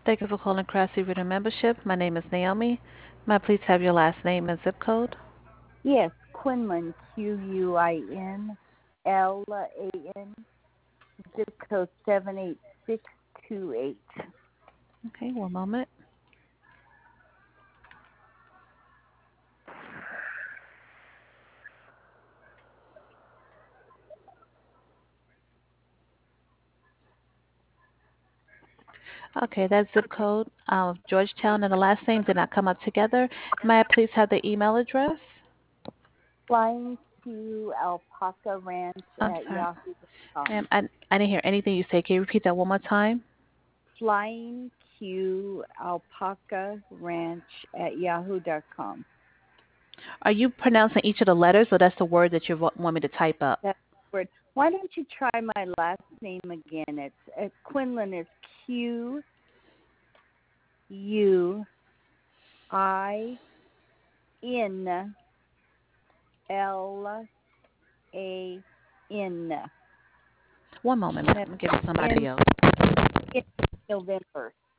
Thank you for calling Craftsy Reader Membership. My name is Naomi. May I please have your last name and zip code? Yes, Quinlan, Quinlan, zip code 78628. Okay, one moment. Okay, that zip code, Georgetown, and the last name did not come up together. May I please have the email address? Flying to Alpaca Ranch I'm at sorry. yahoo.com. Ma'am, I didn't hear anything you said. Can you repeat that one more time? Flying Q Alpaca Ranch at yahoo.com. Are you pronouncing each of the letters, or that's the word that you want me to type up? That's word. Why don't you try my last name again? It's Quinlan is Quinlan. One moment, ma'am. I'm giving In somebody else. in November.